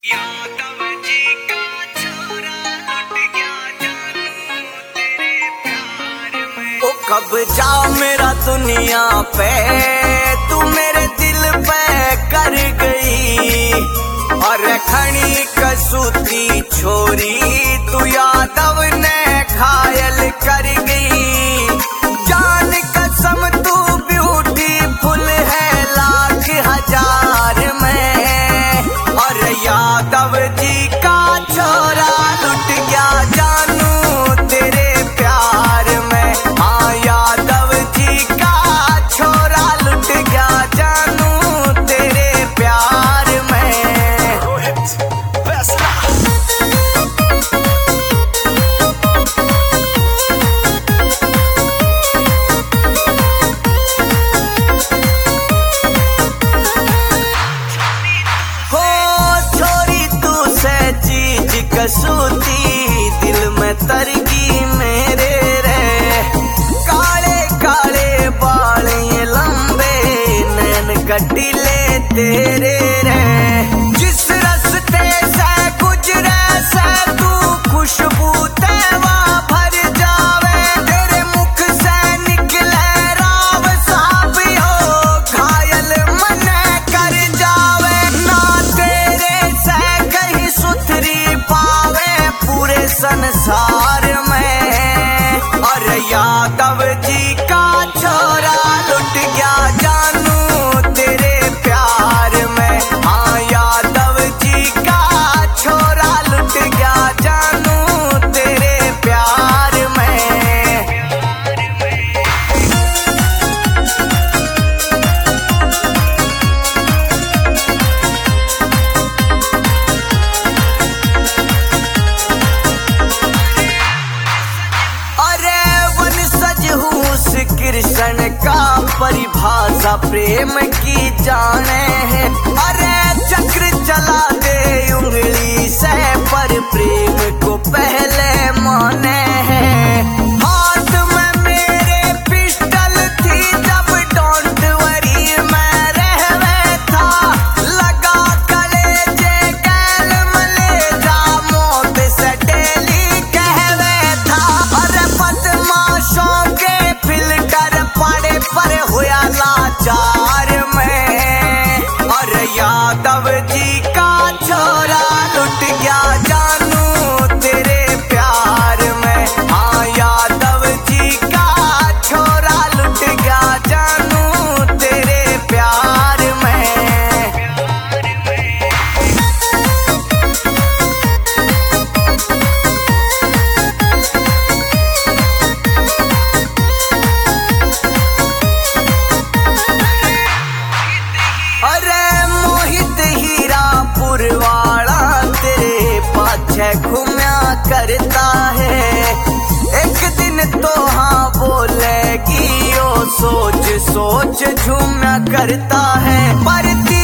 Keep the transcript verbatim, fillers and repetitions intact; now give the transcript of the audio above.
यादव जी का छोरा लुट गया जानू तेरे प्यार में। ओ कब जा मेरा दुनिया पे तू मेरे दिल पे कर गई, और खड़ी कसूती छोरी तू यादव ने घायल कर गई। जान कसम तू ब्यूटीफुल है लाख हजार में, और यादव जी का छोरा लुट गया जानू तेरे प्यार में। हाँ यादव जी का छोरा लुट गया जानू तेरे प्यार में। कसूती दिल में तरगी मेरे रे, काले काले बाल ये लंबे नैन कटीले तेरे रे। जिस रास्ते से गुजरे से तू खुशबू तेवा भर जावे, तेरे मुख से निकले राव साहब हो घायल मन कर जावे। ना तेरे से कहीं सुथरी पूरे संसार में, और यादव जी का छोरा लुट गया जानू तेरे प्यार में। हाँ यादव जी का छोरा लुट गया जानू तेरे प्यार में। कृष्ण का परिभाषा प्रेम की जाने है, अरे चक्र चला दे उंगली से पर प्रेम को पहले माने हैं। हाथ में मेरे पिस्टल थी जब डोंट वरी मैं रहवे था, लगा कलेजे कैल मलेजा मौत से डेली कहवे था। अरे बदमाशों के फिल्टर पड़े पर हुआ लाचार में, और यादव जी का छोरा लुट गया जानू तेरे प्यार में। हाँ यादव जी का छोरा लुट गया जानू तेरे प्यार में। वाला तेरे पाछे घूमया करता है, एक दिन तो हाँ बोलेगी ओ सोच सोच झूमया करता है। पर